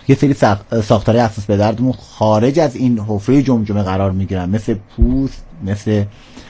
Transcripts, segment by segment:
یه سری ساختارهای حساس به دردمون خارج از این حفره جمجمه قرار میگیرن، مثل پوست، مثل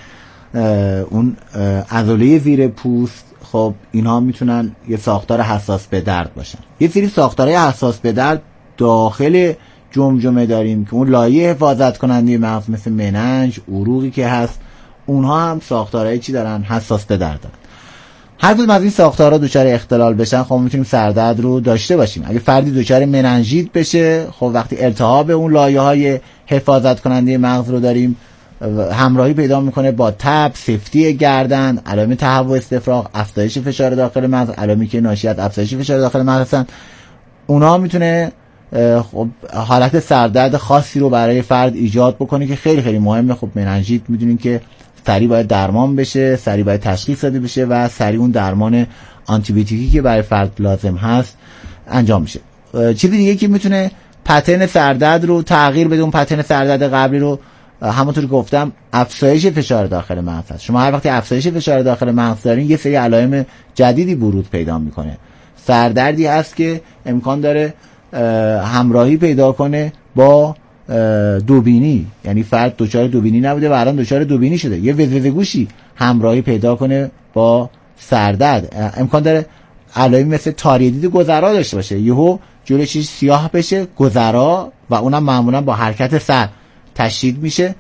اون عضله زیر پوست. خب اینها میتونن یه ساختار حساس به درد باشن. یه سری ساختارهای حساس به درد داخل جمجمه داریم که اون لایه حفاظت کننده مغز مثل مننج، عروقی که هست، اونها هم ساختارهای چی دارن؟ حساس به درد دارن. هر کدوم از این ساختارها دچار اختلال بشن خب میتونیم سردرد رو داشته باشیم. اگه فردی دچار مننژیت بشه، خب وقتی التهاب اون لایه‌های حفاظت کننده مغز رو داریم، همراهی پیدا میکنه با تب، سفتی گردن، علائم تهوع استفراغ، افزایش فشار داخل مغز، علائمی که ناشی از افزایش فشار داخل مغز هستن، اونا میتونه خب حالت سردرد خاصی رو برای فرد ایجاد بکنه که خیلی خیلی مهمه. خب مننژیت میدونین که سریع باید درمان بشه، سریع باید تشخیص داده بشه و سریع اون درمان آنتیبیوتیکی که برای فرد لازم هست انجام میشه. چیزی دیگه که میتونه پترن سردرد رو تغییر بده، اون پترن سردرد قبلی رو، همونطور که گفتم افزایش فشار داخل مغز هست. شما هر وقتی افزایش فشار داخل مغز دارین، یه سری علائم جدیدی ورود پیدا میکنه. سردردی هست که امکان داره همراهی پیدا کنه با دوبینی، یعنی فرد دچار دوبینی نبوده و الان دچار دوبینی شده. یه وزوزه گوشی همراهی پیدا کنه با سردرد. امکان داره علائمی مثل تاریدید گذرا داشته باشه، یهو جلوی چیز سیاه بشه، گذرا، و اونم معمولا با حرکت سر تشدید میشه.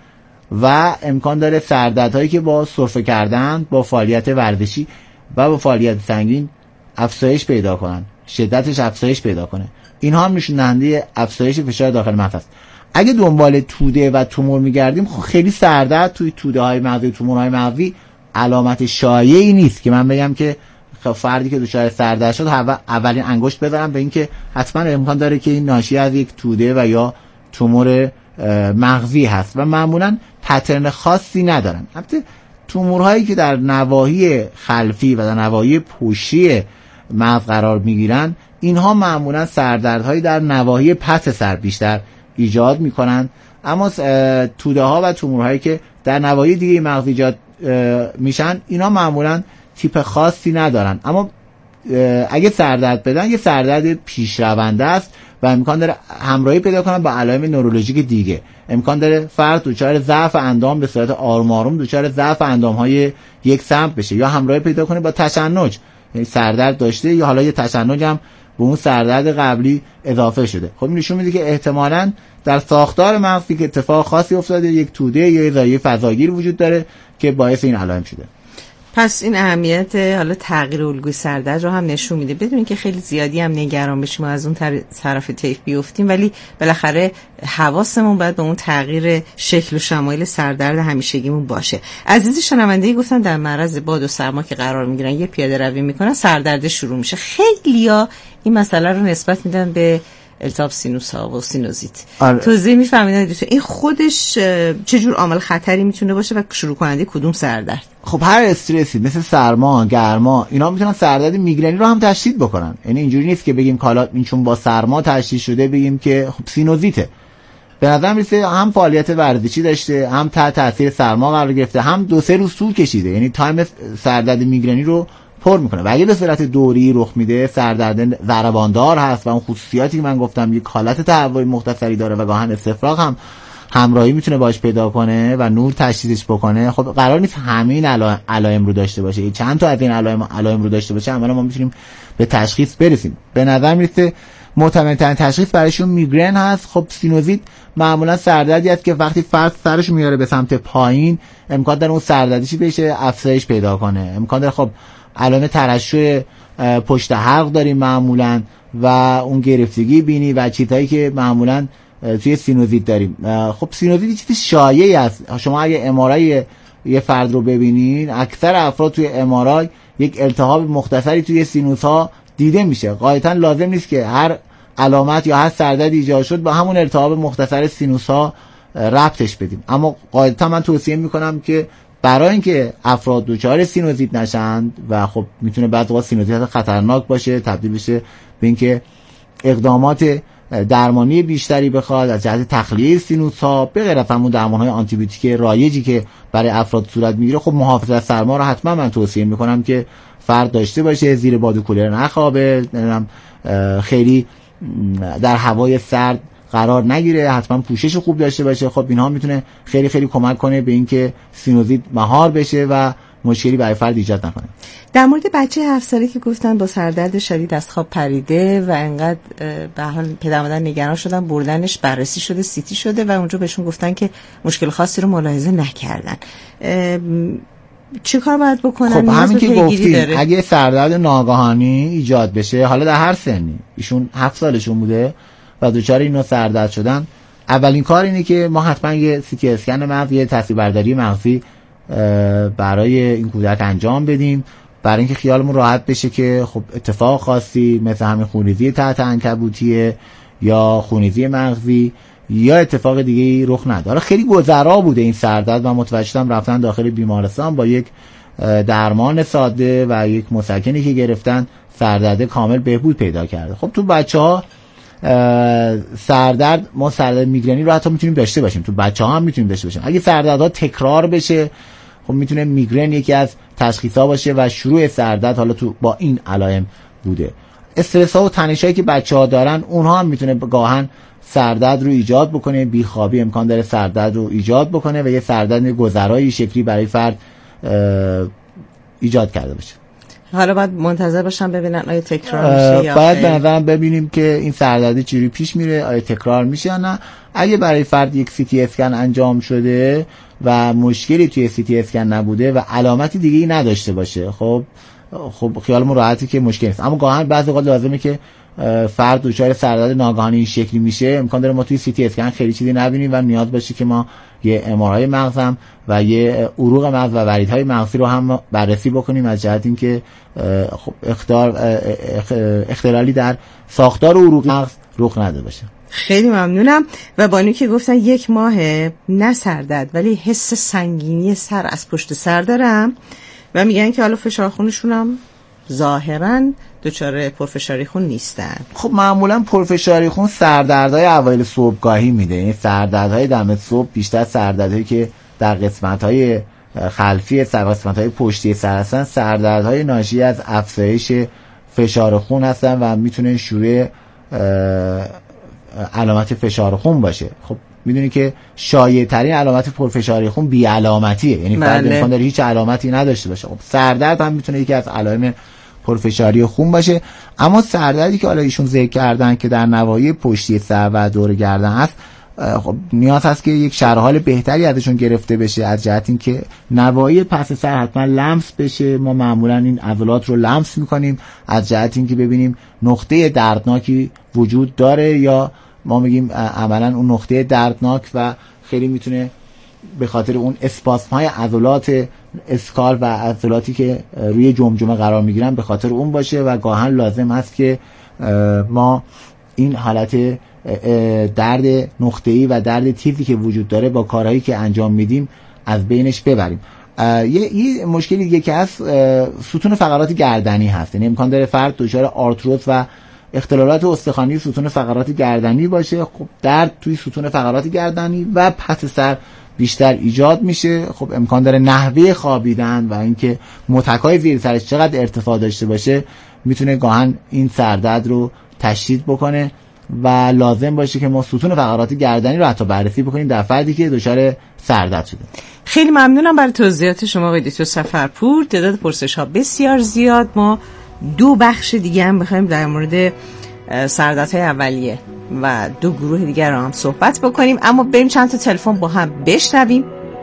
و امکان داره سردردهایی که با سرفه کردن، با فعالیت ورزشی و با فعالیت سنگین افزایش پیدا کنن، شدتش افزایش پیدا کنه. اینها هم نشون دهنده افزایش فشار داخل مغز است. اگه دنبال توده و تومور میگردیم، خب خیلی سردرد توی توده های مغزی، تومورهای مغزی علامت شایعی نیست که من بگم که فردی که دچار سردرد شد اولین انگشت بزنم به این که حتما امکان داره که این ناشی از یک توده و یا تومور مغزی هست و معمولا پترن خاصی ندارن. البته تومورهایی که در نواحی خلفی و در نواحی پشتی مغز قرار میگیرن، اینها معمولا سردردهایی در نواحی پس سر بیشتر ایجاد میکنن. اما توده ها و تومورهایی که در نواحی دیگه مغز ایجاد میشن، اینا معمولا تیپ خاصی ندارن. اما اگه سردرد بدن، یه سردرد پیشرونده است و امکان داره همراهی پیدا کنن با علائم نورولوژیک دیگه. امکان داره فرد دچار ضعف اندام به صورت آروم آروم دچار ضعف اندام‌های یک سمت بشه، یا همراهی پیدا کنه با تشنج، یعنی سردرد داشته یا حالا یه تشنج هم به اون سردرد قبلی اضافه شده. خب این نشون میده که احتمالاً در ساختار مغزی که اتفاق خاصی افتاده، یک توده یا یه زایه فضاگیر وجود داره که باعث این علائم شده. پس این اهمیت حالا تغییر الگوی سردرد رو هم نشون میده، بدون که خیلی زیادی هم نگران بشیم و از اون طرف طیف بیفتیم، ولی بالاخره حواسمون باید به اون تغییر شکل و شمایل سردرد همیشگیمون باشه. عزیز شنونده‌ای گفتن در معرض باد و سرما که قرار میگیرن، یه پیاده روی میکنن، سردرد شروع میشه. خیلیا این مسئله رو نسبت میدن به التهاب سینوس ها و سینوزیت. توضیح میفهمیدن این خودش چه جور عامل خطری میتونه باشه و شروع کننده کدوم سردرد؟ خب هر استرسی مثل سرما، گرما، اینا میتونن سردرد میگرنی رو هم تشدید بکنن. یعنی اینجوری نیست که بگیم حالا این چون با سرما تشدید شده بگیم که خب سینوزیته. به نظر میرسه هم فعالیت ورزشی داشته، هم تحت تاثیر سرما قرار گرفته، هم 2-3 روز طول کشیده، یعنی تایم سردرد میگرنی رو پر میکنه. و اگه به صورت دوری رخ میده، سردرد ضرباندار هست و اون خصوصیاتی که من گفتم، یک حالت تهوعی مختصری داره و گاهن استفراغ هم همراهی میتونه باش پیدا کنه و نور تشدیدش بکنه، خب قرار نیست همین علائم رو داشته باشه. چند تا از این علائم رو داشته باشه، اما ما میتونیم به تشخیص برسیم. به نظر میرسه معتمدترین تشخیص برایشون میگرن هست. خب سینوزیت معمولا سردردی است که وقتی فرد سرش میاره به سمت پایین، امکان داره اون سردردیش بشه افزایش پیدا کنه. امکان داره خب علائم ترشح پشت حلق داریم معمولا و اون گرفتگی بینی و چیزهایی که معمولا توی سینوزیت داریم. خب سینوزیت چیز شایعی است. شما اگه ام‌آرآی یه فرد رو ببینین، اکثر افراد توی ام‌آرآی یک التهاب مختصری توی سینوس ها دیده میشه. غالبا لازم نیست که هر علامت یا هر سردردی ایجاد شد با همون التهاب مختصر سینوس ها ربطش بدیم. اما غالبا من توصیه میکنم که برای اینکه افراد دچار سینوزیت نشند و خب میتونه بعضی وقتا سینوزیت خطرناک باشه، تبدیل بشه به اینکه اقدامات درمانی بیشتری بخواد از جهت تخلیه سینوس ها، به غیر از همون درمان‌های آنتیبیوتیک رایجی که برای افراد صورت میگیره، خب محافظت از سرما رو حتما من توصیه میکنم که فرد داشته باشه، زیر باد و کولر نخوابه، خیلی در هوای سرد قرار نگیره، حتما پوشش خوب داشته باشه. خب اینها میتونه خیلی خیلی کمک کنه به اینکه سینوزیت مهار بشه و مشکلی برای فرد ایجاد نکنه. در مورد بچه 7 ساله که گفتن با سردرد شدید از خواب پریده و انقدر به حال پدر مادر نگران شدن، بردنش بررسی شده، سیتی شده و اونجا بهشون گفتن که مشکل خاصی رو ملاحظه نکردن، چه کار باید بکنن؟ خب همین که گفتیم اگه سردرد ناگهانی ایجاد بشه، حالا در هر سنی، ایشون 7 سالشون بوده و دچار این نوع سردرد شدن، اولین کار اینه که ما حتما یه CT اسکن مغز، یه تصویربرداری مغزی برای این کودک انجام بدیم، برای اینکه خیالمون راحت بشه که خب اتفاق خاصی مثل همین خونریزی تحت عنکبوتیه یا خونریزی مغزی یا اتفاق دیگه رخ نداره. خیلی گذرا بوده این سردرد و متوجه شدم رفتن داخل بیمارستان با یک درمان ساده و یک مسکنی که گرفتن سردرد کامل بهبود پیدا کرده. خب تو بچه‌ها سردرد، ما سردرد میگرنی رو حتی میتونیم داشته باشیم، تو بچه‌ها هم میتونیم داشته باشیم. اگه سردردها تکرار بشه، خب میتونه میگرن یکی از تشخیصا باشه و شروع سردرد حالا تو با این علائم بوده. استرس ها و تنشایی که بچه‌ها دارن، اونها هم میتونه گاهن سردرد رو ایجاد بکنه. بیخوابی امکان داره سردرد رو ایجاد بکنه و یه سردرد گذرایی شکلی برای فرد ایجاد کرده باشه. حالا باید منتظر باشم ببینن آیا تکرار میشه یا باید به نظرم ببینیم که این سردرد چجوری پیش میره، آیا تکرار میشه یا نه. اگه برای فرد یک CT اسکن انجام شده و مشکلی توی CT اسکن نبوده و علامتی دیگه‌ای نداشته باشه، خب خیالمون راحته که مشکلی نیست. اما گاهن بعضی اوقات لازمه که فرد دچار سردرد ناگهانی این شکلی میشه، امکان داره ما توی CT اسکن خیلی چیزی نبینیم و نیاز باشه که ما یه MRI مغز هم و یه عروق مغز و وریدهای مغزی رو هم بررسی بکنیم از جهت اینکه خب اختلالی در ساختار عروق مغز رخ نده باشه. خیلی ممنونم. و بانو که گفتن 1 ماه نه سردرد ولی حس سنگینی سر از پشت سر دارم و میگن که حالا فشار خونشون هم ظاهرا دچار پرفشاری خون نیستن. خب معمولا پرفشاری خون سردردهای اوایل صبحگاهی میده، این سردردهای دم صبح بیشتر سردردهایی که در قسمت‌های خلفی قسمت‌های پشتی سر هستن، سردردهای ناشی از افزایش فشار خون هستن و میتونه شروع علامت فشار خون باشه. خب میدونی که شایع ترین علامت پرفشاری خون بی علامتیه، یعنی فرد امکان داره هیچ علامتی نداشته باشه. خب سردرد هم میتونه یکی از علائم پرفشاری خون باشه. اما سردردی که حالا ایشون ذکر کردن که در نواحی پشتی سر و دور گردن هست، خب نیاز هست که یک شرح حال بهتری ازشون گرفته بشه از جهت اینکه نواحی پس سر حتما لمس بشه. ما معمولا این عضلات رو لمس میکنیم از جهت اینکه ببینیم نقطه دردناکی وجود داره یا ما میگیم عملا اون نقطه دردناک و خیلی میتونه به خاطر اون اسپاسم های عضلات اسکال و عضلاتی که روی جمجمه قرار میگیرن به خاطر اون باشه و گاهن لازم هست که ما این حالت درد نقطه‌ای و درد تیزی که وجود داره با کارهایی که انجام میدیم از بینش ببریم. یه مشکلی دیگه که هست ستون فقرات گردنی هست، یعنی امکان داره فرد دچار آرتروز و اختلالات استخوانی ستون فقرات گردنی باشه. خب درد توی ستون فقرات گردنی و پس سر بیشتر ایجاد میشه. خب امکان داره نحوه خوابیدن و اینکه متکای زیر سرش چقدر ارتفاع داشته باشه میتونه گاهن این سردرد رو تشدید بکنه و لازم باشه که ما ستون فقرات گردنی رو حتی بررسی بکنیم در فردی که دچار سردرد شده. خیلی ممنونم برای توضیحات شما آقای دکتر سفرپور. تعداد پرسش‌ها بسیار زیاد، ما 2 بخش دیگه هم بخوایم در مورد سردردهای اولیه و 2 گروه دیگر رو هم صحبت بکنیم، اما بریم چند تا تلفن با هم بشنویم.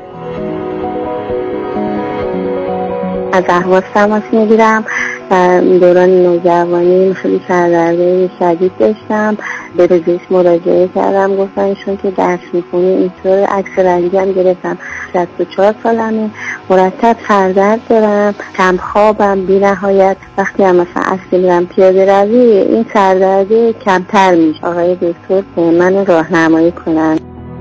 از اهواز تماس میگیرم. دوران نوجوانی خیلی سردرد شدید داشتم، به پزشک مراجعه کردم، گفتن ایشون که درس میخونی اینطور عکس رنگی هم گرفتم. 64 سالمه، مرتب سردرد دارم، کم خوابم بی نهایت. وقتی هم مثلا اصلی میرم پیاده روی این سردرد کمتر میشه. آقای دکتر من راهنمایی کنن.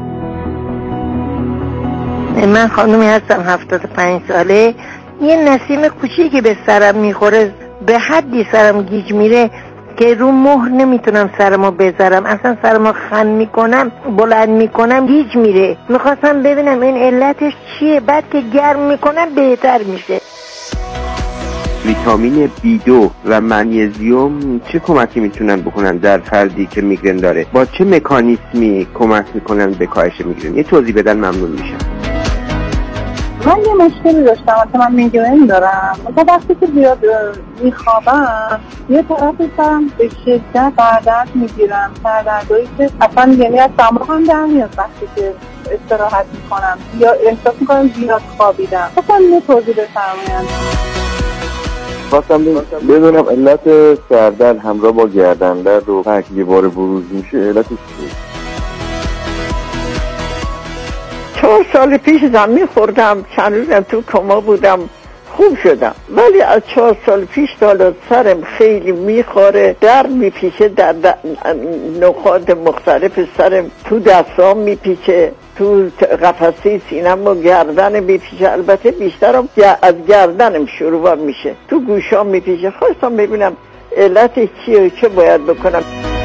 من خانومی هستم 75 ساله. یه نسیم کوچیکی به سرم میخوره، به حدی سرم گیج میره که رو مهر نمیتونم سرمو بذارم، اصلا سرمو خم میکنم بلند میکنم گیج میره. میخواستم ببینم این علتش چیه، بعد که گرم میکنم بهتر میشه. ویتامین B2 و منیزیم چه کمکی میتونن بکنن در فردی که میگرن داره؟ با چه مکانیزمی کمک میکنن به کاهش میگرن؟ یه توضیح بدن ممنون میشم. من یه مشکلی داشتم که من میگرن دارم. وقتی که زیاد میخوابم یه طرف سرم به شدت سردرد میگیرم، سردردایی که اصلا یعنی از دماغم در میاد وقتی که استراحت میکنم یا احساس میکنم زیاد خوابیدم. اصلا یه توضیح بفرمایید. خواستم بدونم علت سردرد همراه با گردن‌درد و هر کی بار بروز میشه علتش چیه؟ 4 سال پیش زمین خوردم، چند روزم تو کما بودم، خوب شدم. ولی از 4 سال پیش تا سرم خیلی میخوره، درد میپیچه در نقاط مختلف سرم، تو دستام میپیچه، تو قفسه سینم و گردن میپیچه. البته بیشترم از گردنم شروع میشه، تو گوشام میپیچه. خواستم ببینم علتش چیه و چه باید بکنم.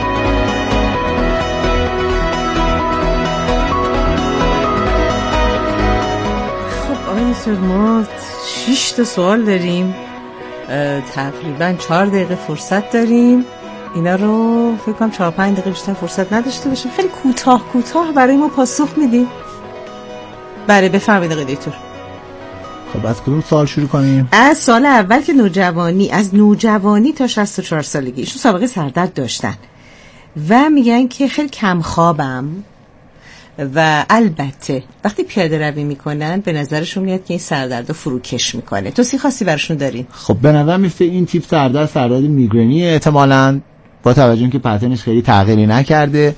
ما 6 تا سوال داریم، تقریبا 4 دقیقه فرصت داریم. اینا رو فکر کنم 4-5 دقیقه بیشتر فرصت نداشته باشیم. خیلی کوتاه برای ما پاسخ میدیم. بله بفرمایید آقای دکتر. خب از کدوم سوال شروع کنیم؟ از سال اول که نوجوانی، از نوجوانی تا 64 سالگی ایشون سابقه سردرد داشتن و میگن که خیلی کم خوابم و البته وقتی پیاده روی میکنن به نظرشون میاد که این سردرد رو فروکش میکنه. توصیه خاصی براشون دارین؟ خب به نظر میفته این تیپ سردرد میگرنی احتمالاً با توجه که پترنش خیلی تغییری نکرده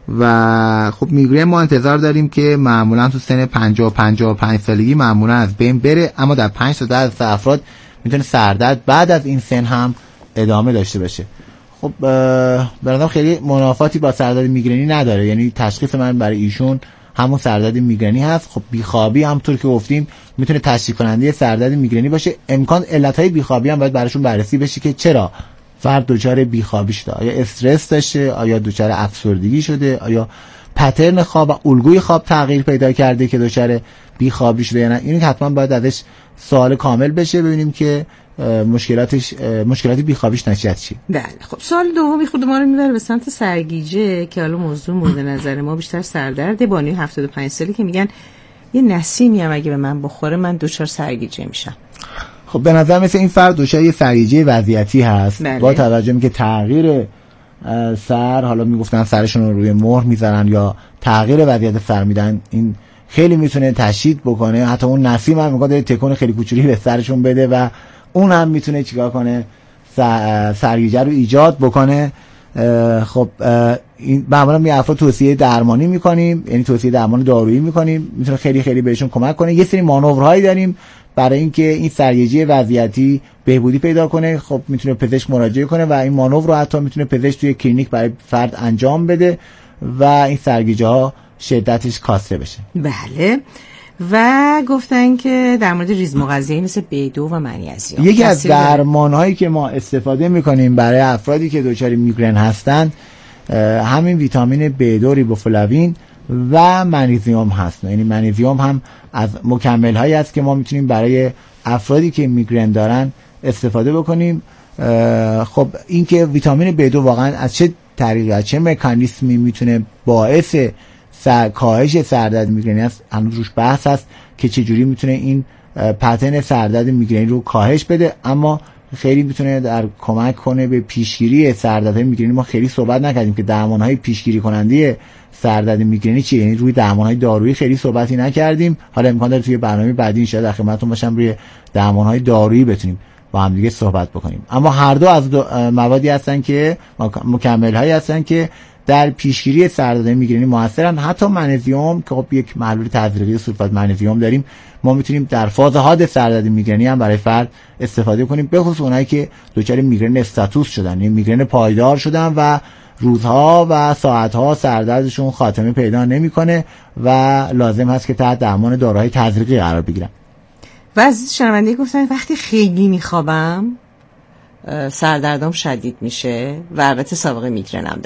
و خب میگرن ما انتظار داریم که معمولا تو سن 50-55 سالگی معمولا از بین بره، اما در 5 تا 10 افراد میتونه سردرد بعد از این سن هم ادامه داشته باشه. خب برادرم خیلی منافاتی با سردرد میگرنی نداره، یعنی تشخیص من برای ایشون همون سردرد میگرنی هست. خب بیخوابی همونطور که گفتیم میتونه تشریح کننده سردرد میگرنی باشه. امکان علتهای بیخوابی هم باید براشون بررسی بشه که چرا فرد دچار بیخوابی شده، آیا استرس داشته، آیا دچار افسردگی شده، آیا پترن خواب و الگوی خواب تغییر پیدا کرده که دچار بیخوابی شده یا نه. اینو حتما باید ازش سوال کامل بشه ببینیم که مشکلات بیخوابیش نشد چی. بله خب سوال دومی خود ما رو میبره به سمت سرگیجه که حالا موضوع مورد نظر ما بیشتر سردرده. بانوی 75 سالی که میگن یه نسیمی هم اگه به من بخوره من دچار سرگیجه میشم. خب به نظر مثل این فرد دچار یه سرگیجه وضعیتی هست. بله. با توجه به که تغییر سر، حالا میگفتن سرشون رو روی مهر میذارن یا تغییر وضعیت سر میدن، این خیلی میتونه تشدید بکنه. حتی اون نسیم هم میگه تکون خیلی کوچولی به سرشون بده و اون هم میتونه چیکار کنه؟ سرگیجه رو ایجاد بکنه. خب این معمولا می افراد توصیه درمانی میکنیم، یعنی توصیه درمان دارویی میکنیم، میتونه خیلی خیلی بهشون کمک کنه. یه سری مانورهایی داریم برای اینکه این سرگیجه وضعیتی بهبودی پیدا کنه. خب میتونه پزشک مراجعه کنه و این مانور رو حتی میتونه پزشک توی کلینیک برای فرد انجام بده و این سرگیجه ها شدتش کاسته بشه. بله. و گفتن که در مورد ریزمغذایی مثل B2 و منیزیم یکی از درمان‌هایی که ما استفاده می‌کنیم برای افرادی که دچار میگرن هستن همین ویتامین B2 ریبوفلاوین و منیزیم هست. یعنی منیزیم هم از مکمل‌هایی است که ما میتونیم برای افرادی که میگرن دارن استفاده بکنیم. خب این که ویتامین B2 واقعا از چه طریقی، از چه مکانیزمی میتونه باعث کاهش سردرد میگرنی است هنوز روش بحث هست که چجوری میتونه این پترن سردرد میگرنی رو کاهش بده، اما خیلی میتونه در کمک کنه به پیشگیری سردرد میگرنی. ما خیلی صحبت نکردیم که درمانهای پیشگیری کننده سردرد میگرنی چیه، یعنی روی درمانهای دارویی خیلی صحبتی نکردیم. حالا امکان داره توی برنامه بعدی ان شاءالله در خدمتتون باشم روی درمانهای دارویی بتونیم با هم دیگه صحبت بکنیم. اما هر دو از موادی هستن که مکمل‌هایی هستن که در پیشگیری سردرد میگرنی موثرن. حتی منیزیم که خب یک محلول تزریقی سولفات منیزیم داریم، ما میتونیم در فاز حاد سردرد میگرنی هم برای فرد استفاده کنیم، به خصوص اونایی که دچار میگرن استاتوس شدن، یعنی میگرن پایدار شدن و روزها و ساعتها سردردشون خاتمه پیدا نمیکنه و لازم هست که تحت درمان داروهای تزریقی قرار بگیرن. و از شنونده گفتن وقتی خیلی میخوابم سردردم شدید میشه و البته سابقه میگرنم دارن.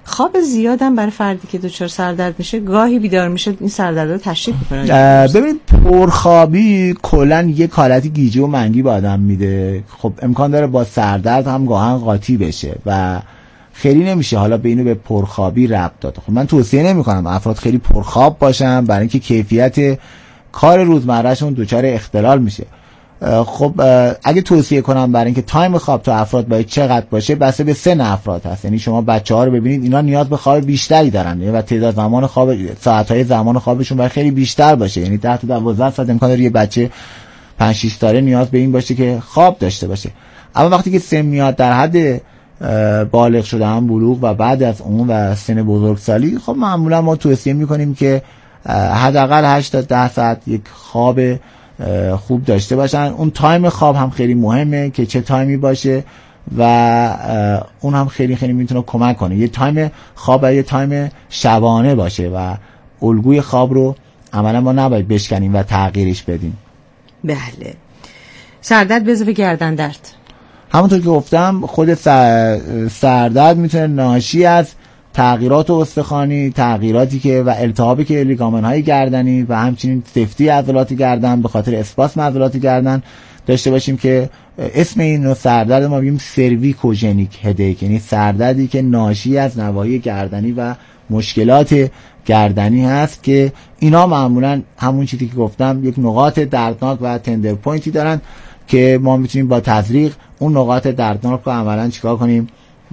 خواب زیادم برای فردی که دچار سردرد میشه گاهی بیدار میشه این سردرد رو تشدید میکنه. ببینید پرخوابی کلا یک حالتی گیجی و منگی به آدم میده. خب امکان داره با سردرد هم گاهن قاطی بشه و خیلی نمیشه حالا به اینو به پرخوابی ربط داد. خب من توصیه نمیکنم افراد خیلی پرخواب باشن برای اینکه کیفیت کار روزمرهشون دچار اختلال میشه. خب اگه توصیه کنم برای اینکه تایم خواب تو افراد باید چقدر باشه، بسته به سن افراد هست. یعنی شما بچه‌ها رو ببینید اینا نیاز به خواب بیشتری دارن و تعداد زمان خواب ساعت‌های زمان خوابشون باید خیلی بیشتر باشه. یعنی 10 تا 12 ساعت امکان داره یه بچه 5 6 ساله نیاز به این باشه که خواب داشته باشه. اما وقتی که سن میاد در حد بالغ شدن، بلوغ و بعد از اون و سن بزرگسالی، خب معمولا ما توصیه می‌کنیم که حداقل 8 تا 10 ساعت یک خواب خوب داشته باشن. اون تایم خواب هم خیلی مهمه که چه تایمی باشه و اون هم خیلی خیلی میتونه کمک کنه. یه تایم خواب یه تایم شبانه باشه و الگوی خواب رو عملا ما نباید بشکنیم و تغییرش بدیم. بله. سردرد به اضافه گردن درد، همونطور که گفتم خود سردرد میتونه ناشی از تغییرات استخوانی، تغییراتی که و التهابی که لیگامن‌های گردنی و همچنین سفتی عضلات گردن به خاطر اسپاسم عضلات گردن داشته باشیم که اسم این نوع سردرد ما میگیم سرویکوژنیک هدیک، یعنی سردردی که ناشی از نواحی گردنی و مشکلات گردنی هست که اینا معمولا همون چیزی که گفتم یک نقاط دردناک و تندر پوینتی دارن که ما میتونیم با تزریق اون نقاط دردناک رو عملا چیکار کنیم،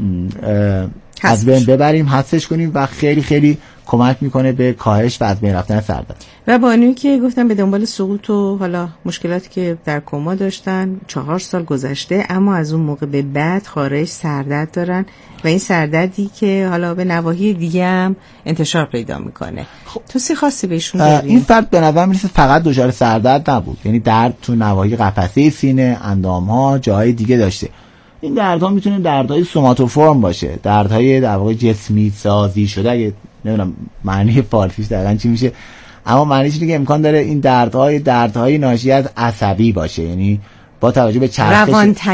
از بین ببریم، حذفش کنیم و خیلی خیلی کمک میکنه به کاهش و از بین رفتن سردرد. و با اینکه که گفتم به دنبال سقوط و حالا مشکلاتی که در کما داشتن 4 سال گذشته، اما از اون موقع به بعد خارج سردرد دارن و این سردردی که حالا به نواحی دیگه هم انتشار پیدا میکنه. توصیه خاصی بهشون دارین؟ این فرد به نظر میرسه فقط دچار سردرد نبود، یعنی درد تو نواحی قفسه سینه، اندامها، جاهای دیگه داشته. این دردها میتونه دردهای سوماتوفورم باشه، دردهای در واقع جسمی سازی شده، اگه نمیدونم معنی فارسیش دقیقاً چی میشه، اما معنیش اینه که امکان داره این دردهای ناشی از عصبی باشه، یعنی با توجه به چرخش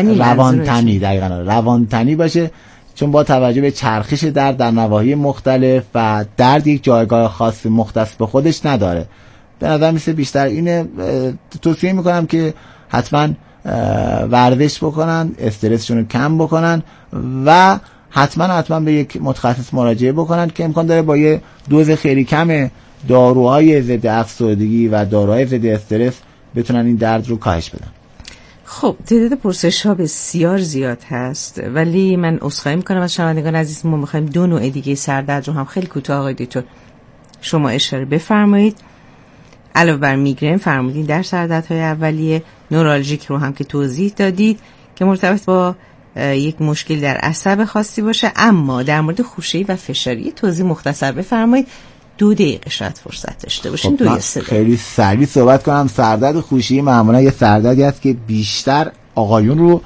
روانتنی باشه، چون با توجه به چرخش درد در نواحی مختلف و درد یک جایگاه خاص مختص به خودش نداره. به نظر میسه بیشتر اینه. توصیه میکنم که حتما ورزش بکنن، استرسشون رو کم بکنن و حتما به یک متخصص مراجعه بکنن که امکان داره با یه دوز خیلی کم داروهای ضد افسردگی و داروهای ضد استرس بتونن این درد رو کاهش بدن. خب تعداد پرسش‌ها بسیار زیاد هست، ولی من عذرخواهی میکنم از شنوندگان عزیز، ما میخوایم 2 نوع دیگه سردرد رو هم خیلی کوتاه آقای دکتر شما اشاره بفرمایید. علاوه بر میگرن فرمودین در سردردهای اولیه نورالژیک رو هم که توضیح دادید که مرتبط با یک مشکل در عصب خاصی باشه، اما در مورد خوشه‌ای و فشاری توضیح مختصر بفرمایید. 2 دقیقه شاید فرصت داشته باشین. 2 یا 3 خیلی سریع صحبت کنم. سردرد خوشه‌ای معمولا یه سردردی است که بیشتر آقایون رو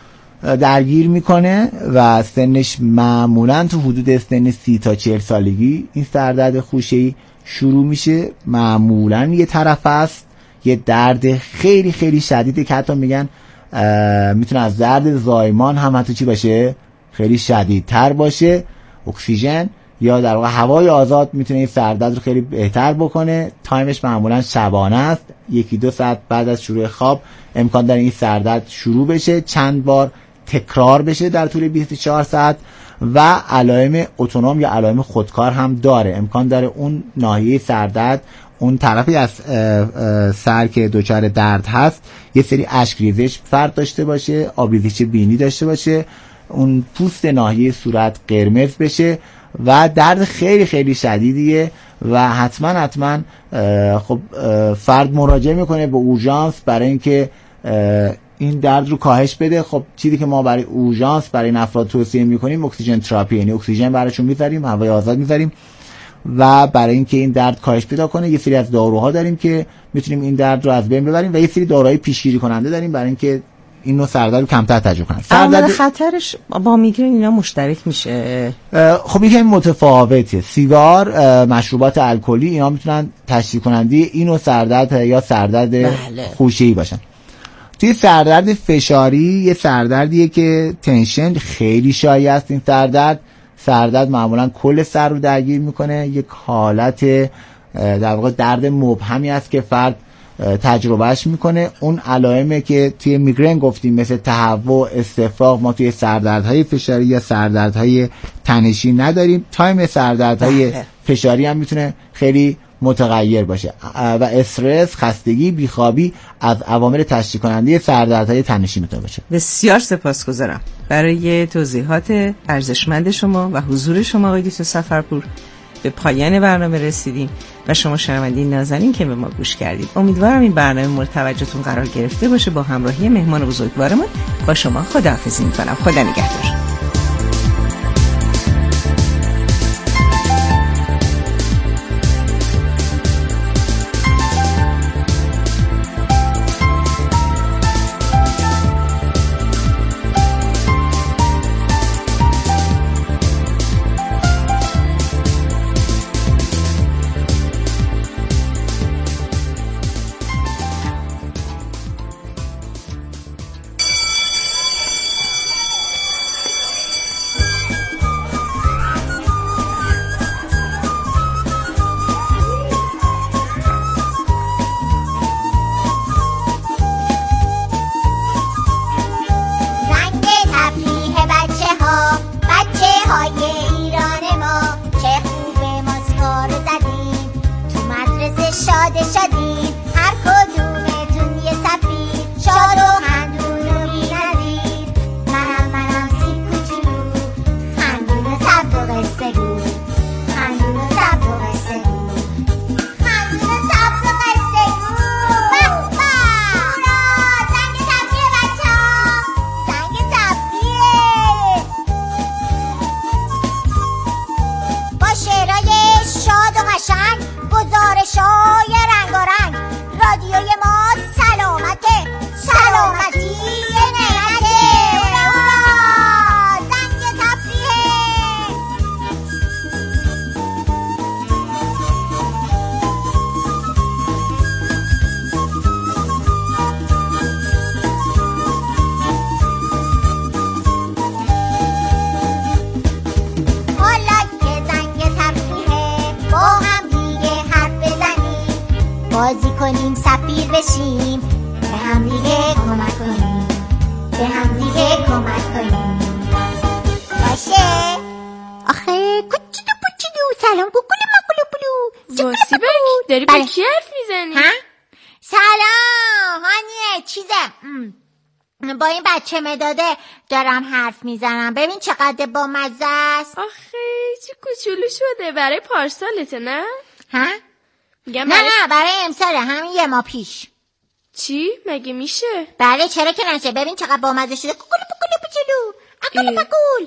درگیر میکنه و سنش معمولا تو حدود سن 30 تا 40 سالگی این سردرد خوشه‌ای شروع میشه. معمولا یه طرف است یه درد خیلی خیلی شدیده که حتی میگن میتونه از درد زایمان هم حتی چی باشه، خیلی شدیدتر باشه. اکسیژن یا در واقع هوای آزاد میتونه این سردرد رو خیلی بهتر بکنه. تایمش معمولا شبانه است، 1-2 ساعت بعد از شروع خواب امکان داره این سردرد شروع بشه، چند بار تکرار بشه در طول 24 ساعت و علائم اتونوم یا علائم خودکار هم داره. امکان داره اون ناحیه سردرد، اون طرفی از سر که دچار درد هست، یه سری اشک ریزش فرد داشته باشه، آب ریزش بینی داشته باشه، اون پوست ناحیه صورت قرمز بشه و درد خیلی خیلی شدیدیه و حتما خب فرد مراجعه میکنه به اورژانس برای اینکه این درد رو کاهش بده. خب چیزی که ما برای اورژانس برای این افراد توصیه میکنیم اکسیژن تراپی، یعنی اکسیژن براشون میذاریم، هوای آزاد میذاریم و برای اینکه این درد کاهش پیدا کنه یه سری از داروها داریم که میتونیم این درد رو از بین ببریم و یه سری داروهای پیشگیری کننده داریم برای اینکه این نوع سردرد رو کمتر تجربه کنن. سردرد خطرش با میگرن اینا مشترک میشه؟ خب یکم متفاوته. سیگار، مشروبات الکلی، اینا میتونن تشدید کننده این نوع سردرد یا سردرد خوشه‌ای باشن. توی سردرد فشاری یه سردردیه که تنشن خیلی شایع است. این سردرد سردرد معمولا کل سر رو درگیر میکنه، یک حالت در واقع درد مبهمی است که فرد تجربهش میکنه. اون علائمی که توی میگرن گفتیم مثل تهوع، استفراغ، ما توی سردردهای فشاری یا سردردهای تنشی نداریم. تایم سردردهای فشاری هم میتونه خیلی متغیر باشه و استرس، خستگی، بیخوابی از عوامل تشدید کننده سردردهای تنشی میتونه باشه. بسیار سپاسگزارم برای توضیحات ارزشمند شما و حضور شما آقای دکتر سفرپور. به پایان برنامه رسیدیم و شما شنونده نازنین که به ما گوش کردید. امیدوارم این برنامه مورد توجهتون قرار گرفته باشه. با همراهی مهمان بزرگوارمون با شما خداحافظی می‌کنم. خدا نگهدار. بازی کنیم، سفیر بشیم، به هم دیگه کمک کنیم، به هم دیگه کمک کنیم. باشه؟ آخه کوچیدو پوچیدو، سلام گوگلو مگلو بلو. واسیبک داری با کی حرف میزنی؟ ها؟ سلام هانیه، چیزم با این بچه مداده دارم حرف میزنم. ببین چقدر با مزه است. آخه چی کوچولو شده، برای پارسالته نه؟ ها؟ نه برای امسال، همین یه ماه پیش. چی؟ مگه میشه؟ بله چرا که نشه. ببین چقدر با مزه شده. کوکولو پوکولو پوچولو اکولو پکول.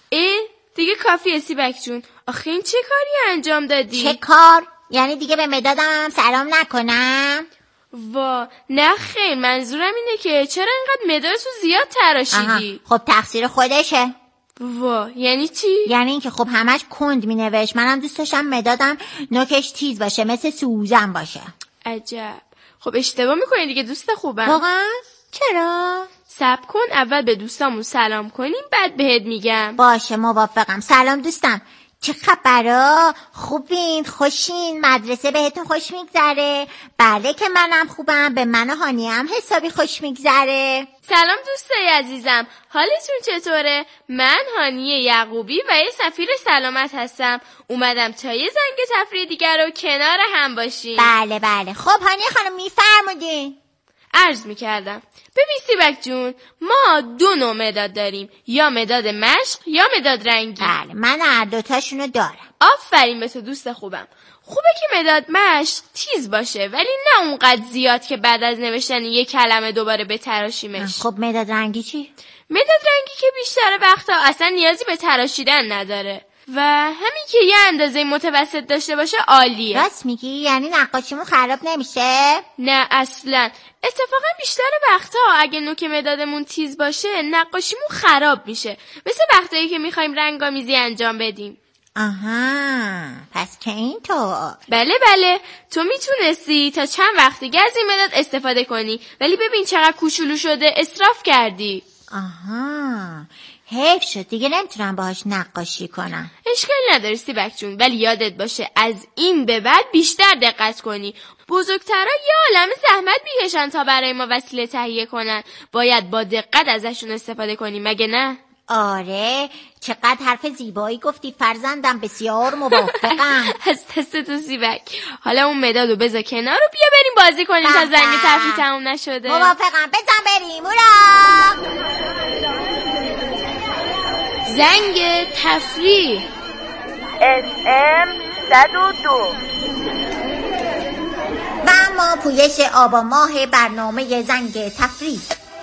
دیگه کافیه سیبک جون. آخه این چه کاری انجام دادی؟ چه کار؟ یعنی دیگه به مدادم سلام نکنم؟ وا نه خیر، منظورم اینه که چرا اینقدر مدادتو زیاد تراشیدی؟ خب تقصیر خودشه. وا یعنی چی؟ یعنی اینکه خب همش کند می نوشت. منم دوست داشتم مدادم نوکش تیز باشه، مثل سوزن باشه. عجب. خب اشتباه میکنی دیگه دوست خوبم. واقعا؟ چرا؟ صبر کن اول به دوستامون سلام کنیم بعد بهت میگم. باشه موافقم. سلام دوستم، چه خبرا؟ خوبین؟ خوشین؟ مدرسه بهتون خوش میگذره؟ بله که منم خوبم، به من و هانی هم حسابی خوش میگذره. سلام دوستای عزیزم، حالتون چطوره؟ من هانی یعقوبی و یه سفیر سلامت هستم. اومدم تا یه زنگ تفریح دیگر رو کنار هم باشیم. بله خب هانی خانم میفرمودین. عرض میکردم ببین سیبک جون، ما 2 نوع مداد داریم، یا مداد مشق یا مداد رنگی. بله من هر دوتاشونو دارم. آفرین به تو دوست خوبم. خوبه که مداد مشق تیز باشه ولی نه اونقدر زیاد که بعد از نوشتن یک کلمه دوباره بتراشیمش. خب مداد رنگی چی؟ مداد رنگی که بیشتر وقتا اصلا نیازی به تراشیدن نداره و همین که یه اندازه متوسط داشته باشه عالیه. راست میگی؟ یعنی نقاشیمون خراب نمیشه؟ نه اصلا. اتفاقا بیشتر وقتا اگه نوک مدادمون تیز باشه نقاشیمون خراب میشه، مثل وقتایی که میخوایم رنگامیزی انجام بدیم. آها پس که اینطور. بله تو میتونستی تا چند وقت دیگه از این مداد استفاده کنی، ولی ببین چقدر کوچولو شده، اسراف کردی. آها حیف شد دیگه نمیتونم باهاش نقاشی کنم. اشکال نداره سیبک جون، ولی یادت باشه از این به بعد بیشتر دقت کنی. بزرگترها یه عالمه زحمت میکشن تا برای ما وسیله تهیه کنن. باید با دقت ازشون استفاده کنی، مگه نه؟ آره، چقدر حرف زیبایی گفتی فرزندم، بسیار موافقم. از دست تو سیبک. حالا اون مدادو بذار کنار و بیا بریم بازی کنیم تا زنگ تفریح تموم نشده. موافقم، بزن بریم. هورا! زنگ تفریح SM 102. و اما پویش آبا ماه برنامه زنگ تفریح.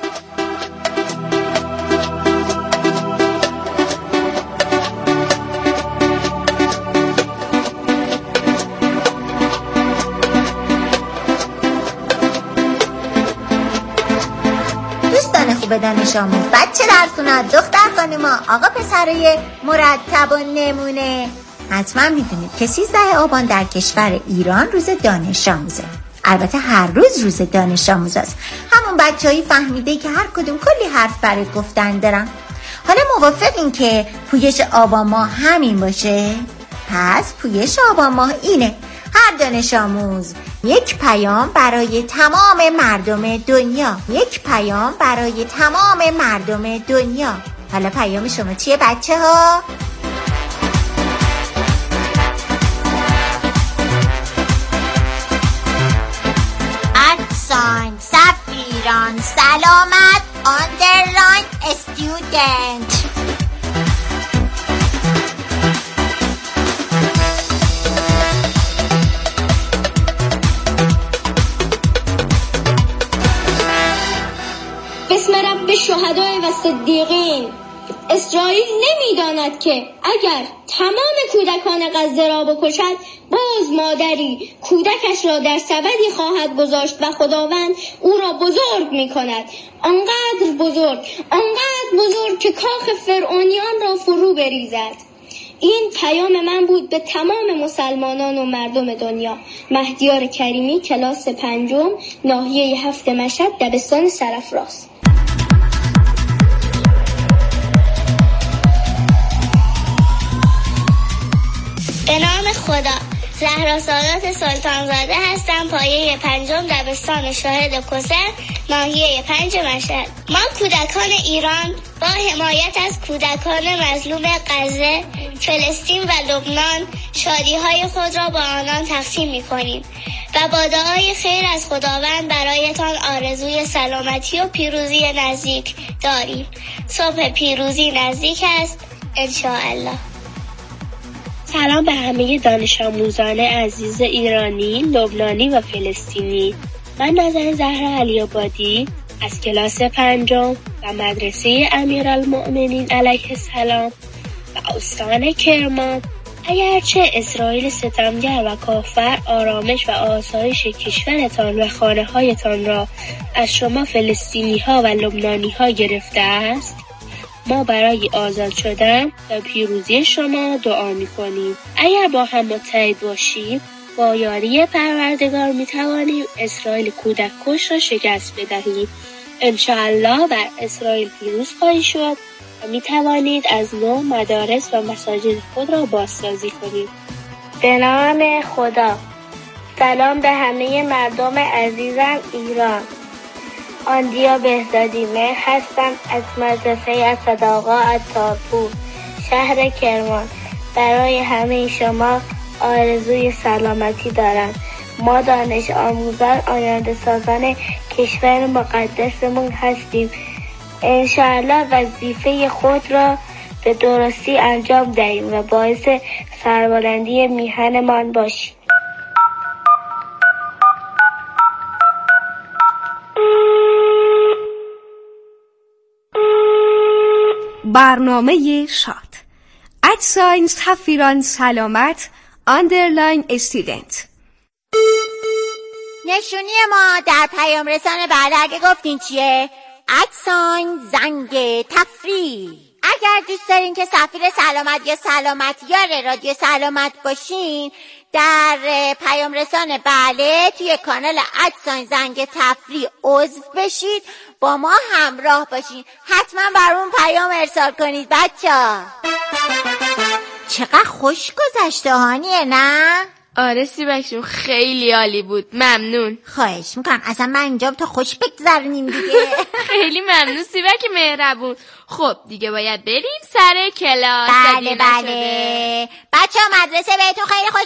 خوب دانش آموز، بچه درسونا، دختر خانوما، آقا پسرای مرتب و نمونه، حتما میدونید که 13 آبان در کشور ایران روز دانش آموزه. البته هر روز دانش آموز است. همون بچه‌ای فهمیده که هر کدوم کلی حرف برای گفتن دارن. حالا موافقین که پویش آبان ماه همین باشه؟ پس پویش آبان ماه اینه: هر دانش آموز یک پیام برای تمام مردم دنیا. یک پیام برای تمام مردم دنیا. حالا پیام شما چیه بچه ها؟ ادساین سفیران سلامت آندرلاین استودنت. بسم رب شهدای و صدیقین. اسرائیل نمیداند که اگر تمام کودکان غزه را بکشد، باز مادری کودکش را در سبدی خواهد گذاشت و خداوند او را بزرگ می کند. آنقدر بزرگ که کاخ فرعونیان را فرو بریزد. این پیام من بود به تمام مسلمانان و مردم دنیا. مهدیار کریمی، کلاس 5، ناحیه 7 مشهد، دبستان سرافراز. به نام خدا. زهرا سادات سلطانزاده هستم، پایه 5 دبستان شاهد کسر، ناحیه 5 مشهد. ما کودکان ایران با حمایت از کودکان مظلوم غزه، فلسطین و لبنان شادی‌های خود را با آنان تقسیم می‌کنیم و با دعای خیر از خداوند برایتان آرزوی سلامتی و پیروزی نزدیک داریم. صبح پیروزی نزدیک است انشاءالله. سلام به همه دانش آموزان عزیز ایرانی، لبنانی و فلسطینی. من نازنین زهرا علی‌آبادی از کلاس 5 و مدرسه امیرالمؤمنین علیه السلام و استان کرمان. اگرچه اسرائیل ستمگر و کافر آرامش و آسایش کشورتان و خانه‌هایتان را از شما فلسطینی ها و لبنانی ها گرفته است، ما برای آزاد شدن و پیروزی شما دعا می‌کنیم. اگر با هم متحد باشیم، با یاری پروردگار می‌توانیم اسرائیل کودک کش را شکست بدهیم. انشاءالله بر اسرائیل پیروز خواهید شد و می‌توانید از نو مدارس و مساجد خود را بازسازی کنید. به نام خدا. سلام به همه مردم عزیزم ایران. آندیا بهزادی مهر هستم از مدرسه اسدآقا عطارپور، شهر کرمان. برای همه شما آرزوی سلامتی دارم. ما دانش آموزان آینده سازان کشور مقدسمون هستیم. انشاءالله وظیفه خود را به درستی انجام دهیم و باعث سربلندی میهنمان باشیم. برنامه شاد. ادساین سفیران سلامت آندرلاین استودنت. نشونی ما در پیام رسان بعد اگه گفتین چیه؟ ادساین زنگ تفریح. اگر دوست دارین که سفیر سلامت یا سلامتیار رادیو سلامت باشین، در پیام رسان بله توی کانال @زنگ تفریح عضو بشید، با ما همراه باشین. حتما برامون پیام ارسال کنید بچه‌ها. چقدر خوش گذشته هانیه نه؟ آره سیبکشون خیلی عالی بود، ممنون. خواهش میکنم، اصلا من اینجا تا خوش بگذرونیم دیگه. خیلی ممنون سیبک مهربون. خب دیگه باید بریم سر کلاس. بله بچه ها، مدرسه بهتون خیلی خوش